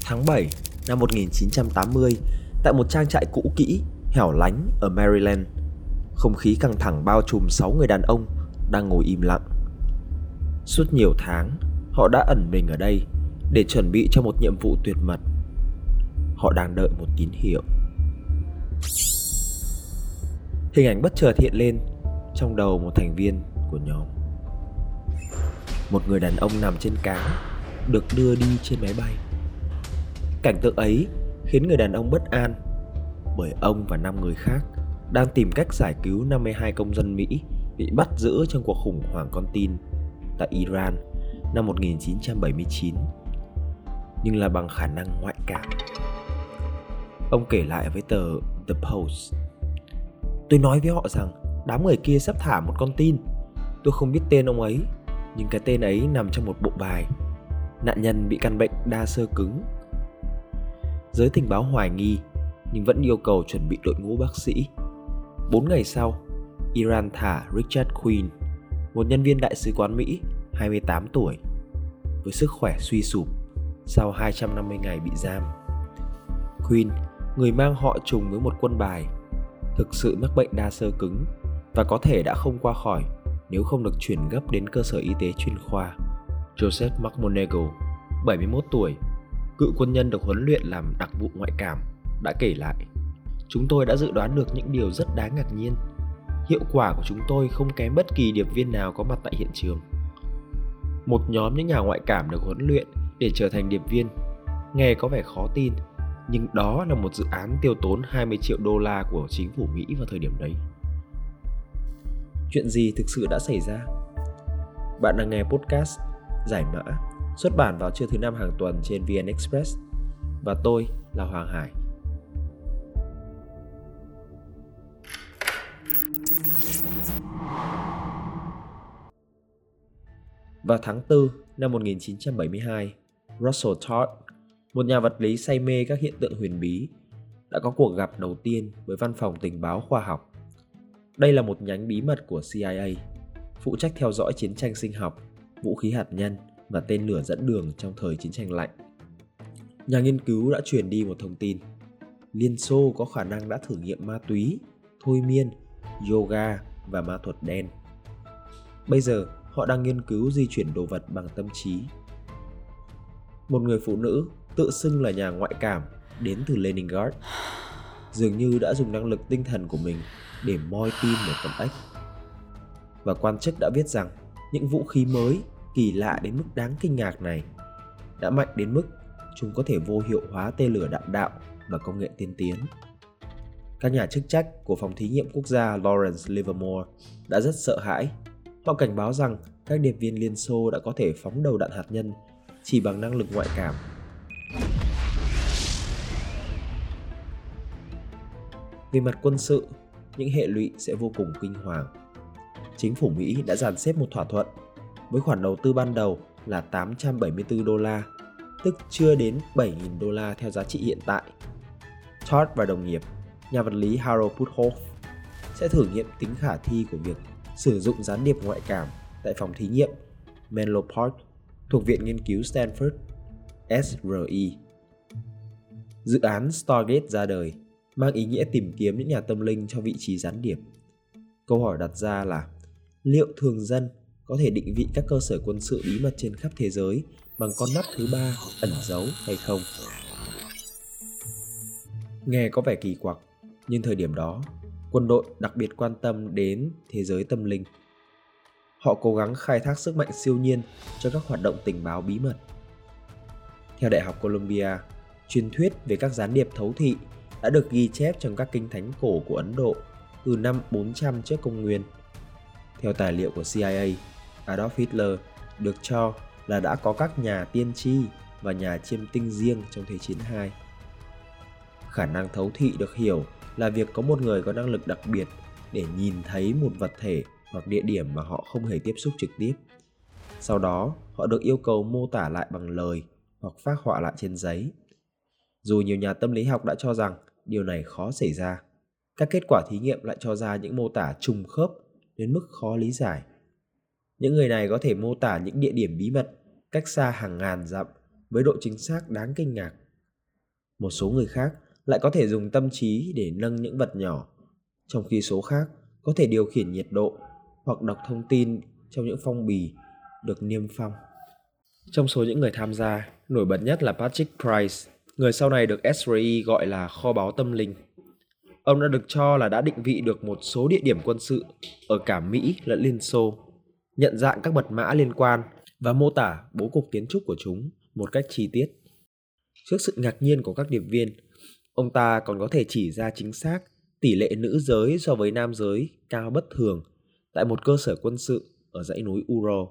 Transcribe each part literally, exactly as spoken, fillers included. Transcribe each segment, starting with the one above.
Tháng bảy năm một nghìn chín trăm tám mươi, tại một trang trại cũ kỹ, hẻo lánh ở Maryland, không khí căng thẳng bao trùm sáu người đàn ông đang ngồi im lặng. Suốt nhiều tháng, họ đã ẩn mình ở đây để chuẩn bị cho một nhiệm vụ tuyệt mật. Họ đang đợi một tín hiệu. Hình ảnh bất chợt hiện lên trong đầu một thành viên của nhóm. Một người đàn ông nằm trên cáng, được đưa đi trên máy bay. Cảnh tượng ấy khiến người đàn ông bất an, bởi ông và năm người khác đang tìm cách giải cứu năm mươi hai công dân Mỹ bị bắt giữ trong cuộc khủng hoảng con tin tại Iran năm một nghìn chín trăm bảy mươi chín, nhưng là bằng khả năng ngoại cảm. Ông kể lại với tờ The Post: "Tôi nói với họ rằng đám người kia sắp thả một con tin. Tôi không biết tên ông ấy, nhưng cái tên ấy nằm trong một bộ bài. Nạn nhân bị căn bệnh đa xơ cứng. Giới tình báo hoài nghi, nhưng vẫn yêu cầu chuẩn bị đội ngũ bác sĩ." Bốn ngày sau, Iran thả Richard Quinn, một nhân viên đại sứ quán Mỹ, hai mươi tám tuổi, với sức khỏe suy sụp sau hai trăm năm mươi ngày bị giam. Quinn, người mang họ trùng với một quân bài, thực sự mắc bệnh đa xơ cứng và có thể đã không qua khỏi nếu không được chuyển gấp đến cơ sở y tế chuyên khoa. Joseph McMoneagle, bảy mươi mốt tuổi, cựu quân nhân được huấn luyện làm đặc vụ ngoại cảm, đã kể lại: "Chúng tôi đã dự đoán được những điều rất đáng ngạc nhiên. Hiệu quả của chúng tôi không kém bất kỳ điệp viên nào có mặt tại hiện trường." Một nhóm những nhà ngoại cảm được huấn luyện để trở thành điệp viên. Nghe có vẻ khó tin, nhưng đó là một dự án tiêu tốn hai mươi triệu đô la của chính phủ Mỹ vào thời điểm đấy. Chuyện gì thực sự đã xảy ra? Bạn đang nghe podcast Giải Mã, xuất bản vào trưa thứ năm hàng tuần trên vê en Express, và tôi là Hoàng Hải. Vào tháng tư năm một nghìn chín trăm bảy mươi hai, Russell Todd, một nhà vật lý say mê các hiện tượng huyền bí, đã có cuộc gặp đầu tiên với văn phòng tình báo khoa học. Đây là một nhánh bí mật của xê i a, phụ trách theo dõi chiến tranh sinh học, vũ khí hạt nhân và tên lửa dẫn đường trong thời chiến tranh lạnh. Nhà nghiên cứu đã truyền đi một thông tin: Liên Xô có khả năng đã thử nghiệm ma túy, thôi miên, yoga và ma thuật đen. Bây giờ họ đang nghiên cứu di chuyển đồ vật bằng tâm trí. Một người phụ nữ tự xưng là nhà ngoại cảm đến từ Leningrad dường như đã dùng năng lực tinh thần của mình để moi tim một con ếch. Và quan chức đã viết rằng những vũ khí mới kỳ lạ đến mức đáng kinh ngạc này đã mạnh đến mức chúng có thể vô hiệu hóa tên lửa đạn đạo và công nghệ tiên tiến. Các nhà chức trách của phòng thí nghiệm quốc gia Lawrence Livermore đã rất sợ hãi. Họ cảnh báo rằng các điệp viên Liên Xô đã có thể phóng đầu đạn hạt nhân chỉ bằng năng lực ngoại cảm. Về mặt quân sự, những hệ lụy sẽ vô cùng kinh hoàng. Chính phủ Mỹ đã dàn xếp một thỏa thuận với khoản đầu tư ban đầu là tám trăm bảy mươi tư đô la, tức chưa đến bảy nghìn đô la theo giá trị hiện tại. Todd và đồng nghiệp, nhà vật lý Harold Puthoff, sẽ thử nghiệm tính khả thi của việc sử dụng gián điệp ngoại cảm tại phòng thí nghiệm Menlo Park thuộc Viện Nghiên cứu Stanford S R I. Dự án Stargate ra đời, mang ý nghĩa tìm kiếm những nhà tâm linh cho vị trí gián điệp. Câu hỏi đặt ra là liệu thường dân có thể định vị các cơ sở quân sự bí mật trên khắp thế giới bằng con mắt thứ ba ẩn giấu hay không? Nghe có vẻ kỳ quặc, nhưng thời điểm đó, quân đội đặc biệt quan tâm đến thế giới tâm linh. Họ cố gắng khai thác sức mạnh siêu nhiên cho các hoạt động tình báo bí mật. Theo Đại học Columbia, truyền thuyết về các gián điệp thấu thị đã được ghi chép trong các kinh thánh cổ của Ấn Độ từ năm bốn trăm trước công nguyên. Theo tài liệu của xê i a, Adolf Hitler được cho là đã có các nhà tiên tri và nhà chiêm tinh riêng trong Thế chiến hai. Khả năng thấu thị được hiểu là việc có một người có năng lực đặc biệt để nhìn thấy một vật thể hoặc địa điểm mà họ không hề tiếp xúc trực tiếp. Sau đó, họ được yêu cầu mô tả lại bằng lời hoặc phác họa lại trên giấy. Dù nhiều nhà tâm lý học đã cho rằng điều này khó xảy ra, các kết quả thí nghiệm lại cho ra những mô tả trùng khớp đến mức khó lý giải. Những người này có thể mô tả những địa điểm bí mật cách xa hàng ngàn dặm với độ chính xác đáng kinh ngạc. Một số người khác lại có thể dùng tâm trí để nâng những vật nhỏ, trong khi số khác có thể điều khiển nhiệt độ hoặc đọc thông tin trong những phong bì được niêm phong. Trong số những người tham gia, nổi bật nhất là Patrick Price, người sau này được ét rờ e gọi là kho báu tâm linh. Ông đã được cho là đã định vị được một số địa điểm quân sự ở cả Mỹ lẫn Liên Xô, nhận dạng các mật mã liên quan và mô tả bố cục kiến trúc của chúng một cách chi tiết. Trước sự ngạc nhiên của các điệp viên, ông ta còn có thể chỉ ra chính xác tỷ lệ nữ giới so với nam giới cao bất thường tại một cơ sở quân sự ở dãy núi Ural.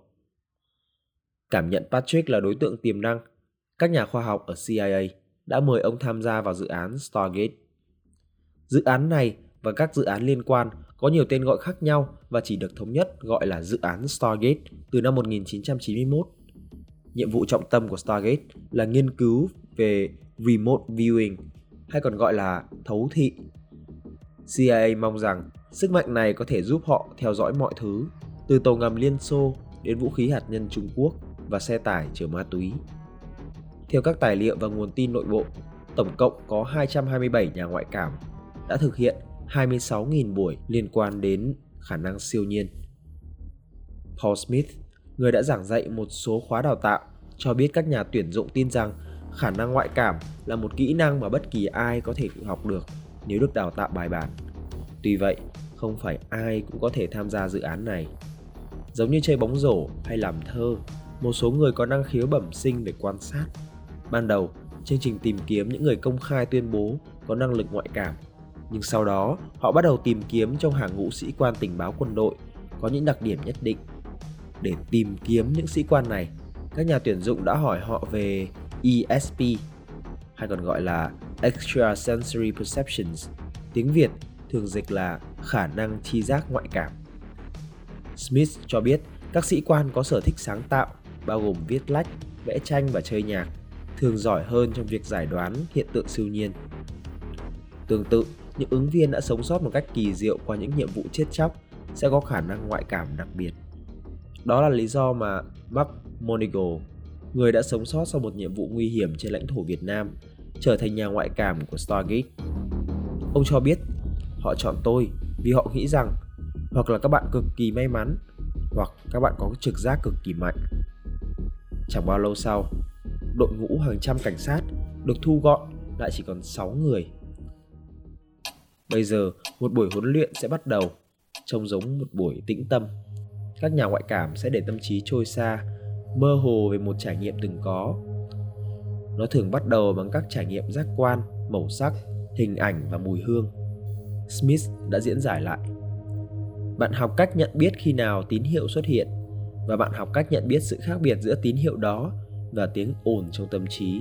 Cảm nhận Patrick là đối tượng tiềm năng, các nhà khoa học ở xê i a đã mời ông tham gia vào dự án Stargate. Dự án này và các dự án liên quan có nhiều tên gọi khác nhau và chỉ được thống nhất gọi là dự án Stargate từ năm một nghìn chín trăm chín mươi mốt. Nhiệm vụ trọng tâm của Stargate là nghiên cứu về remote viewing, hay còn gọi là thấu thị. xê i a mong rằng sức mạnh này có thể giúp họ theo dõi mọi thứ, từ tàu ngầm Liên Xô đến vũ khí hạt nhân Trung Quốc và xe tải chở ma túy. Theo các tài liệu và nguồn tin nội bộ, tổng cộng có hai trăm hai mươi bảy nhà ngoại cảm đã thực hiện hai mươi sáu nghìn buổi liên quan đến khả năng siêu nhiên. Paul Smith, người đã giảng dạy một số khóa đào tạo, cho biết các nhà tuyển dụng tin rằng khả năng ngoại cảm là một kỹ năng mà bất kỳ ai có thể học được nếu được đào tạo bài bản. Tuy vậy, không phải ai cũng có thể tham gia dự án này. Giống như chơi bóng rổ hay làm thơ, một số người có năng khiếu bẩm sinh về quan sát. Ban đầu, chương trình tìm kiếm những người công khai tuyên bố có năng lực ngoại cảm, nhưng sau đó họ bắt đầu tìm kiếm trong hàng ngũ sĩ quan tình báo quân đội có những đặc điểm nhất định. Để tìm kiếm những sĩ quan này, các nhà tuyển dụng đã hỏi họ về e ét pê, hay còn gọi là Extrasensory Perceptions, tiếng Việt thường dịch là khả năng tri giác ngoại cảm. Smith cho biết các sĩ quan có sở thích sáng tạo, bao gồm viết lách, vẽ tranh và chơi nhạc, thường giỏi hơn trong việc giải đoán hiện tượng siêu nhiên. Tương tự, những ứng viên đã sống sót một cách kỳ diệu qua những nhiệm vụ chết chóc sẽ có khả năng ngoại cảm đặc biệt. Đó là lý do mà Mark Monigal, người đã sống sót sau một nhiệm vụ nguy hiểm trên lãnh thổ Việt Nam, trở thành nhà ngoại cảm của Stargate. Ông cho biết, họ chọn tôi vì họ nghĩ rằng hoặc là các bạn cực kỳ may mắn, hoặc các bạn có trực giác cực kỳ mạnh. Chẳng bao lâu sau, đội ngũ hàng trăm cảnh sát được thu gọn lại chỉ còn sáu người. Bây giờ, một buổi huấn luyện sẽ bắt đầu, trông giống một buổi tĩnh tâm. Các nhà ngoại cảm sẽ để tâm trí trôi xa, mơ hồ về một trải nghiệm từng có. Nó thường bắt đầu bằng các trải nghiệm giác quan, màu sắc, hình ảnh và mùi hương. Smith đã diễn giải lại. Bạn học cách nhận biết khi nào tín hiệu xuất hiện, và bạn học cách nhận biết sự khác biệt giữa tín hiệu đó và tiếng ồn trong tâm trí.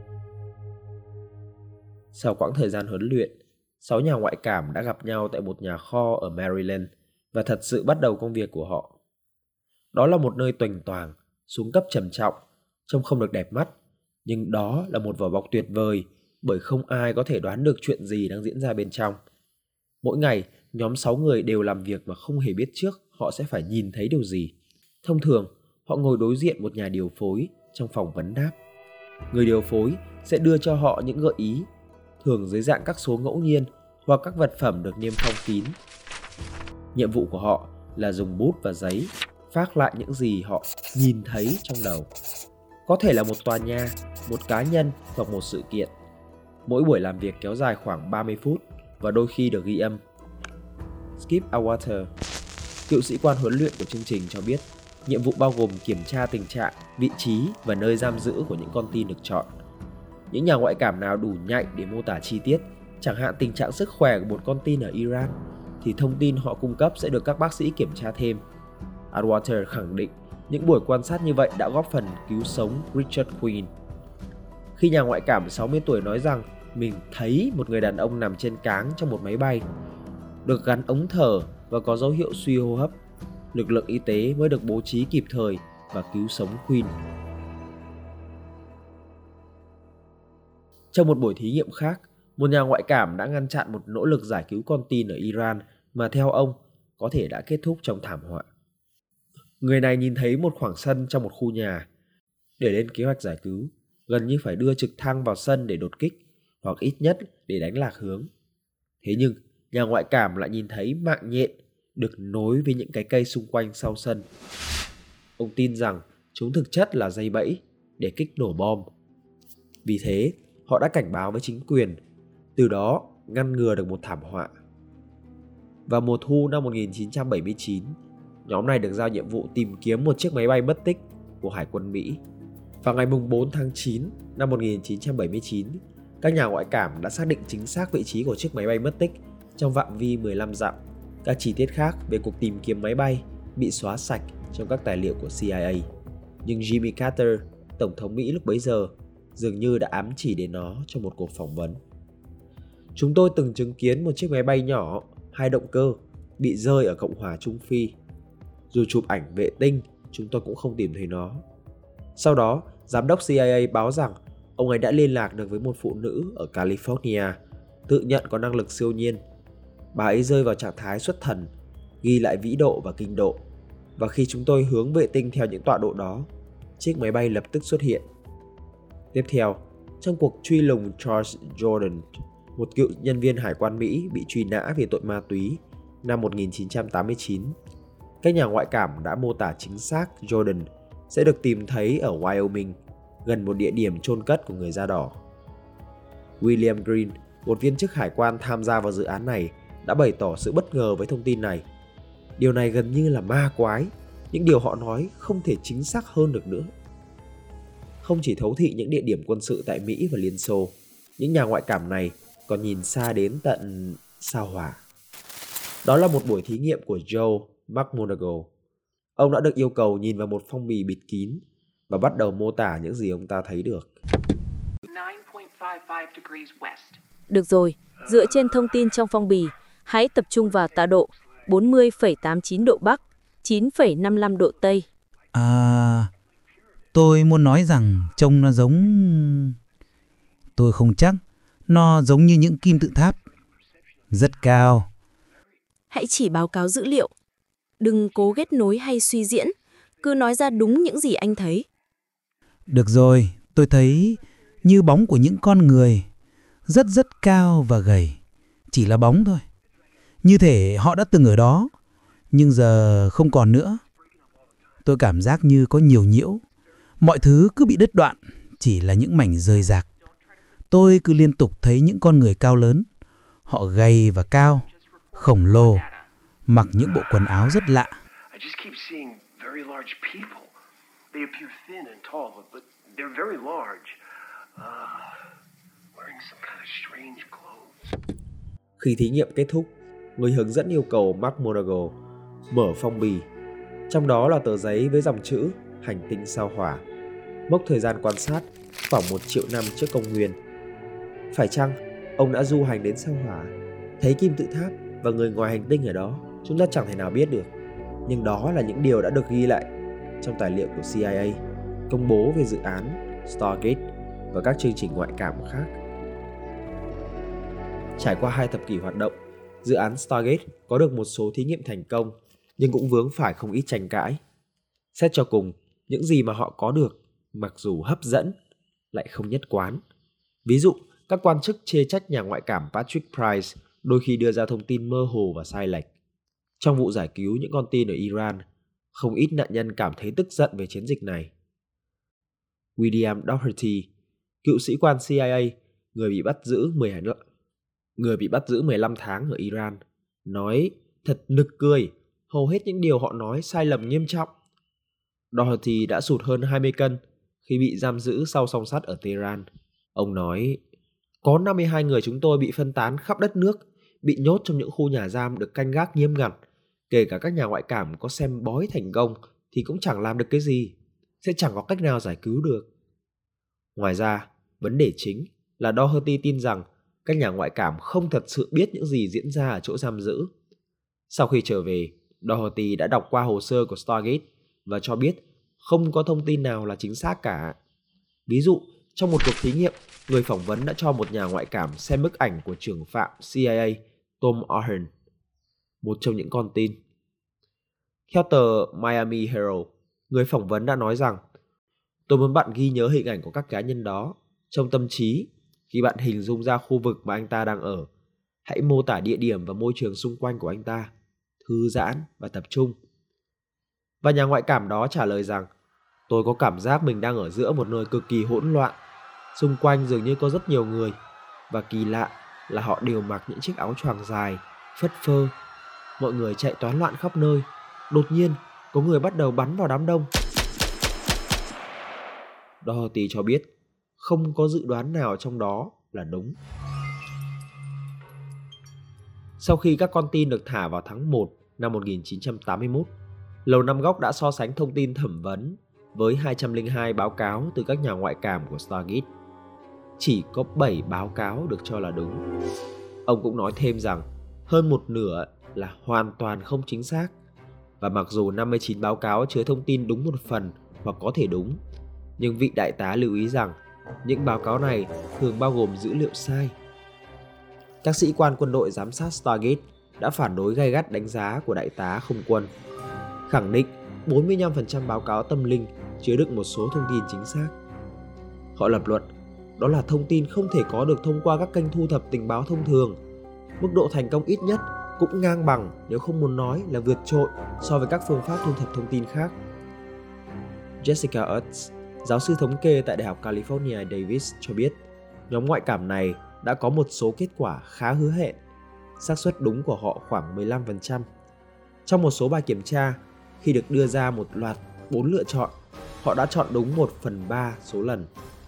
Sau quãng thời gian huấn luyện, sáu nhà ngoại cảm đã gặp nhau tại một nhà kho ở Maryland và thật sự bắt đầu công việc của họ. Đó là một nơi toành toàng, xuống cấp trầm trọng, trông không được đẹp mắt, nhưng đó là một vỏ bọc tuyệt vời bởi không ai có thể đoán được chuyện gì đang diễn ra bên trong. Mỗi ngày, nhóm sáu người đều làm việc mà không hề biết trước họ sẽ phải nhìn thấy điều gì. Thông thường, họ ngồi đối diện một nhà điều phối trong phòng vấn đáp. Người điều phối sẽ đưa cho họ những gợi ý, thường dưới dạng các số ngẫu nhiên hoặc các vật phẩm được niêm phong kín. Nhiệm vụ của họ là dùng bút và giấy phác lại những gì họ nhìn thấy trong đầu. Có thể là một tòa nhà, một cá nhân hoặc một sự kiện. Mỗi buổi làm việc kéo dài khoảng ba mươi phút và đôi khi được ghi âm. Skip Atwater, cựu sĩ quan huấn luyện của chương trình cho biết, nhiệm vụ bao gồm kiểm tra tình trạng, vị trí và nơi giam giữ của những con tin được chọn. Những nhà ngoại cảm nào đủ nhạy để mô tả chi tiết, chẳng hạn tình trạng sức khỏe của một con tin ở Iran, thì thông tin họ cung cấp sẽ được các bác sĩ kiểm tra thêm. Atwater khẳng định những buổi quan sát như vậy đã góp phần cứu sống Richard Quinn. Khi nhà ngoại cảm sáu mươi tuổi nói rằng mình thấy một người đàn ông nằm trên cáng trong một máy bay, được gắn ống thở và có dấu hiệu suy hô hấp, lực lượng y tế mới được bố trí kịp thời và cứu sống Quinn. Trong một buổi thí nghiệm khác, một nhà ngoại cảm đã ngăn chặn một nỗ lực giải cứu con tin ở Iran mà theo ông có thể đã kết thúc trong thảm họa. Người này nhìn thấy một khoảng sân trong một khu nhà. Để lên kế hoạch giải cứu, gần như phải đưa trực thăng vào sân để đột kích, hoặc ít nhất để đánh lạc hướng. Thế nhưng, nhà ngoại cảm lại nhìn thấy mạng nhện được nối với những cái cây xung quanh sau sân. Ông tin rằng chúng thực chất là dây bẫy để kích nổ bom. Vì thế, họ đã cảnh báo với chính quyền, từ đó ngăn ngừa được một thảm họa. Vào mùa thu năm một nghìn chín trăm bảy mươi chín, nhóm này được giao nhiệm vụ tìm kiếm một chiếc máy bay mất tích của Hải quân Mỹ. Vào ngày bốn tháng chín năm một nghìn chín trăm bảy mươi chín, các nhà ngoại cảm đã xác định chính xác vị trí của chiếc máy bay mất tích trong phạm vi mười lăm dặm. Các chi tiết khác về cuộc tìm kiếm máy bay bị xóa sạch trong các tài liệu của C I A. Nhưng Jimmy Carter, Tổng thống Mỹ lúc bấy giờ, dường như đã ám chỉ đến nó trong một cuộc phỏng vấn. Chúng tôi từng chứng kiến một chiếc máy bay nhỏ, hai động cơ, bị rơi ở Cộng hòa Trung Phi. Dù chụp ảnh vệ tinh, chúng tôi cũng không tìm thấy nó. Sau đó, giám đốc C I A báo rằng ông ấy đã liên lạc được với một phụ nữ ở California, tự nhận có năng lực siêu nhiên. Bà ấy rơi vào trạng thái xuất thần, ghi lại vĩ độ và kinh độ. Và khi chúng tôi hướng vệ tinh theo những tọa độ đó, chiếc máy bay lập tức xuất hiện. Tiếp theo, trong cuộc truy lùng Charles Jordan, một cựu nhân viên hải quan Mỹ bị truy nã vì tội ma túy năm một nghìn chín trăm tám mươi chín, các nhà ngoại cảm đã mô tả chính xác Jordan sẽ được tìm thấy ở Wyoming, gần một địa điểm chôn cất của người da đỏ. William Green, một viên chức hải quan tham gia vào dự án này, đã bày tỏ sự bất ngờ với thông tin này. Điều này gần như là ma quái, những điều họ nói không thể chính xác hơn được nữa. Không chỉ thấu thị những địa điểm quân sự tại Mỹ và Liên Xô, những nhà ngoại cảm này còn nhìn xa đến tận sao Hỏa. Đó là một buổi thí nghiệm của Joe McMoneagle. Ông đã được yêu cầu nhìn vào một phong bì bịt kín và bắt đầu mô tả những gì ông ta thấy được. Được rồi, dựa trên thông tin trong phong bì, hãy tập trung vào tọa độ bốn mươi phẩy tám chín độ Bắc, chín phẩy năm mươi lăm độ Tây. À, tôi muốn nói rằng trông nó giống... Tôi không chắc, nó giống như những kim tự tháp. Rất cao. Hãy chỉ báo cáo dữ liệu. Đừng cố ghét nối hay suy diễn, cứ nói ra đúng những gì anh thấy. Được rồi, tôi thấy như bóng của những con người, rất rất cao và gầy. Chỉ là bóng thôi. Như thể họ đã từng ở đó, nhưng giờ không còn nữa. Tôi cảm giác như có nhiều nhiễu. Mọi thứ cứ bị đứt đoạn, chỉ là những mảnh rời rạc. Tôi cứ liên tục thấy những con người cao lớn. Họ gầy và cao, khổng lồ, mặc những bộ quần áo rất lạ. Khi thí nghiệm kết thúc, người hướng dẫn yêu cầu McMoneagle mở phong bì. Trong đó là tờ giấy với dòng chữ hành tinh sao Hỏa, mốc thời gian quan sát khoảng một triệu năm trước công nguyên. Phải chăng ông đã du hành đến sao Hỏa, thấy kim tự tháp và người ngoài hành tinh ở đó? Chúng ta chẳng thể nào biết được. Nhưng đó là những điều đã được ghi lại trong tài liệu của C I A, công bố về dự án Stargate và các chương trình ngoại cảm khác. Trải qua hai thập kỷ hoạt động, dự án Stargate có được một số thí nghiệm thành công, nhưng cũng vướng phải không ít tranh cãi. Xét cho cùng, những gì mà họ có được, mặc dù hấp dẫn, lại không nhất quán. Ví dụ, các quan chức chê trách nhà ngoại cảm Patrick Price đôi khi đưa ra thông tin mơ hồ và sai lệch. Trong vụ giải cứu những con tin ở Iran, không ít nạn nhân cảm thấy tức giận về chiến dịch này. William Doherty, cựu sĩ quan C I A, người bị bắt giữ mười hai người bị bắt giữ mười lăm tháng ở Iran, nói thật nực cười, hầu hết những điều họ nói sai lầm nghiêm trọng. Doherty đã sụt hơn hai mươi cân khi bị giam giữ sau song sắt ở Tehran. Ông nói, có năm mươi hai người chúng tôi bị phân tán khắp đất nước, bị nhốt trong những khu nhà giam được canh gác nghiêm ngặt. Kể cả các nhà ngoại cảm có xem bói thành công thì cũng chẳng làm được cái gì, sẽ chẳng có cách nào giải cứu được. Ngoài ra, vấn đề chính là Doherty tin rằng các nhà ngoại cảm không thật sự biết những gì diễn ra ở chỗ giam giữ. Sau khi trở về, Doherty đã đọc qua hồ sơ của Stargate và cho biết không có thông tin nào là chính xác cả. Ví dụ, trong một cuộc thí nghiệm, người phỏng vấn đã cho một nhà ngoại cảm xem bức ảnh của trưởng phạm C I A Tom Ahern, một trong những con tin. Theo tờ Miami Herald, người phỏng vấn đã nói rằng, tôi muốn bạn ghi nhớ hình ảnh của các cá nhân đó trong tâm trí Khi bạn hình dung ra khu vực mà anh ta đang ở, hãy mô tả địa điểm và môi trường xung quanh của anh ta, thư giãn và tập trung. Và nhà ngoại cảm đó trả lời rằng, tôi có cảm giác mình đang ở giữa một nơi cực kỳ hỗn loạn. Xung quanh dường như có rất nhiều người, và kỳ lạ là họ đều mặc những chiếc áo choàng dài, phất phơ. Mọi người chạy toán loạn khắp nơi. Đột nhiên, có người bắt đầu bắn vào đám đông. Dorothy cho biết, không có dự đoán nào trong đó là đúng. Sau khi các con tin được thả vào tháng một năm một nghìn chín trăm tám mươi mốt, Lầu Năm Góc đã so sánh thông tin thẩm vấn với hai trăm lẻ hai báo cáo từ các nhà ngoại cảm của Stargate. Chỉ có bảy báo cáo được cho là đúng. Ông cũng nói thêm rằng hơn một nửa là hoàn toàn không chính xác. Và mặc dù năm mươi chín báo cáo chứa thông tin đúng một phần hoặc có thể đúng, nhưng vị đại tá lưu ý rằng những báo cáo này thường bao gồm dữ liệu sai. Các sĩ quan quân đội giám sát Stargate đã phản đối gay gắt đánh giá của đại tá không quân, khẳng định bốn mươi lăm phần trăm báo cáo tâm linh chứa đựng một số thông tin chính xác. Họ lập luận đó là thông tin không thể có được thông qua các kênh thu thập tình báo thông thường. Mức độ thành công ít nhất cũng ngang bằng, nếu không muốn nói là vượt trội, so với các phương pháp thu thập thông tin khác. Jessica Utz, giáo sư thống kê tại Đại học California Davis cho biết, nhóm ngoại cảm này đã có một số kết quả khá hứa hẹn. Xác suất đúng của họ khoảng mười lăm phần trăm. Trong một số bài kiểm tra, khi được đưa ra một loạt bốn lựa chọn, họ đã chọn đúng một phần ba số lần.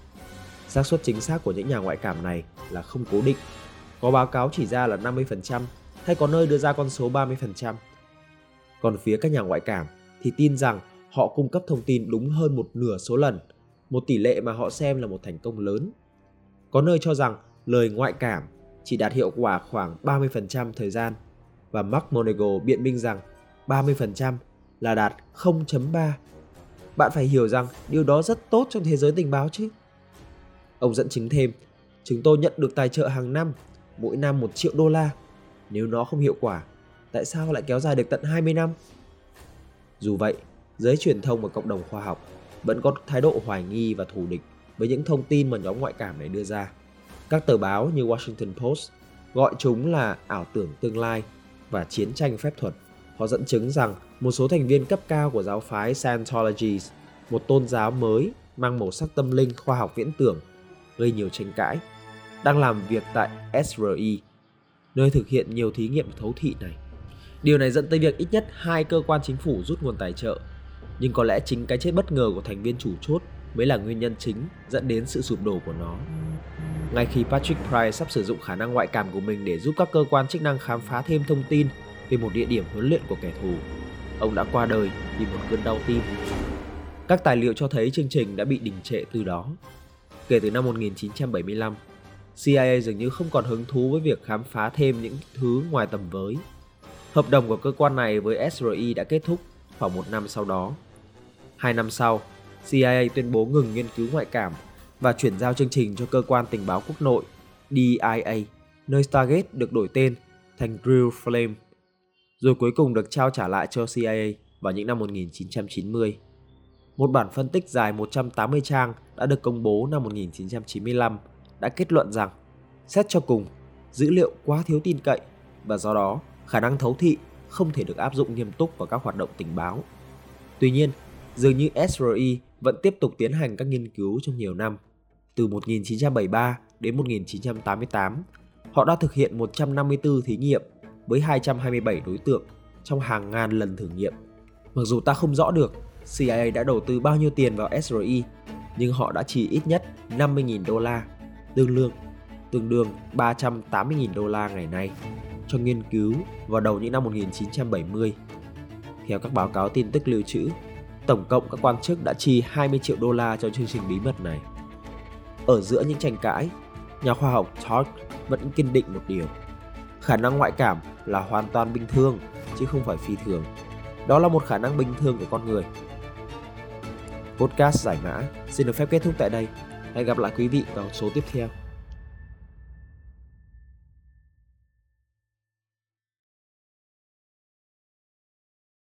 Xác suất chính xác của những nhà ngoại cảm này là không cố định. Có báo cáo chỉ ra là năm mươi phần trăm, hay có nơi đưa ra con số ba mươi phần trăm. Còn phía các nhà ngoại cảm thì tin rằng họ cung cấp thông tin đúng hơn một nửa số lần, một tỷ lệ mà họ xem là một thành công lớn. Có nơi cho rằng lời ngoại cảm chỉ đạt hiệu quả khoảng ba mươi phần trăm thời gian, và Mark Monagle biện minh rằng ba mươi phần trăm là đạt không chấm ba. Bạn phải hiểu rằng điều đó rất tốt trong thế giới tình báo chứ. Ông dẫn chứng thêm, chúng tôi nhận được tài trợ hàng năm, mỗi năm một triệu đô la. Nếu nó không hiệu quả, tại sao lại kéo dài được tận hai mươi năm? Dù vậy, giới truyền thông và cộng đồng khoa học vẫn có thái độ hoài nghi và thù địch với những thông tin mà nhóm ngoại cảm này đưa ra. Các tờ báo như Washington Post gọi chúng là ảo tưởng tương lai và chiến tranh phép thuật. Họ dẫn chứng rằng một số thành viên cấp cao của giáo phái Scientology, một tôn giáo mới mang màu sắc tâm linh khoa học viễn tưởng, gây nhiều tranh cãi, đang làm việc tại ét rờ i, nơi thực hiện nhiều thí nghiệm thấu thị này. Điều này dẫn tới việc ít nhất hai cơ quan chính phủ rút nguồn tài trợ, nhưng có lẽ chính cái chết bất ngờ của thành viên chủ chốt mới là nguyên nhân chính dẫn đến sự sụp đổ của nó. Ngay khi Patrick Price sắp sử dụng khả năng ngoại cảm của mình để giúp các cơ quan chức năng khám phá thêm thông tin về một địa điểm huấn luyện của kẻ thù, ông đã qua đời vì một cơn đau tim. Các tài liệu cho thấy chương trình đã bị đình trệ từ đó. Kể từ năm một nghìn chín trăm bảy mươi lăm, xê i a dường như không còn hứng thú với việc khám phá thêm những thứ ngoài tầm với. Hợp đồng của cơ quan này với ét rờ i đã kết thúc khoảng một năm sau đó. Hai năm sau, xê i a tuyên bố ngừng nghiên cứu ngoại cảm và chuyển giao chương trình cho cơ quan tình báo quốc nội đê i a, nơi Stargate được đổi tên thành Real Flame, rồi cuối cùng được trao trả lại cho xê i a vào những năm một nghìn chín trăm chín mươi. Một bản phân tích dài một trăm tám mươi trang đã được công bố năm một nghìn chín trăm chín mươi lăm đã kết luận rằng, xét cho cùng, dữ liệu quá thiếu tin cậy và do đó khả năng thấu thị không thể được áp dụng nghiêm túc vào các hoạt động tình báo. Tuy nhiên, dường như ét rờ i vẫn tiếp tục tiến hành các nghiên cứu trong nhiều năm. Từ một nghìn chín trăm bảy mươi ba đến một nghìn chín trăm tám mươi tám, họ đã thực hiện một trăm năm mươi tư thí nghiệm với hai trăm hai mươi bảy đối tượng trong hàng ngàn lần thử nghiệm. Mặc dù ta không rõ được xê i a đã đầu tư bao nhiêu tiền vào ét rờ i, nhưng họ đã chi ít nhất năm mươi nghìn đô la, tương đương tương đương ba trăm tám mươi nghìn đô la ngày nay, cho nghiên cứu vào đầu những năm một nghìn chín trăm bảy mươi. Theo các báo cáo tin tức lưu trữ, tổng cộng các quan chức đã chi hai mươi triệu đô la cho chương trình bí mật này. Ở giữa những tranh cãi, nhà khoa học Todd vẫn kiên định một điều: khả năng ngoại cảm là hoàn toàn bình thường, chứ không phải phi thường. Đó là một khả năng bình thường của con người. Podcast Giải Mã xin được phép kết thúc tại đây. Hẹn gặp lại quý vị vào số tiếp theo.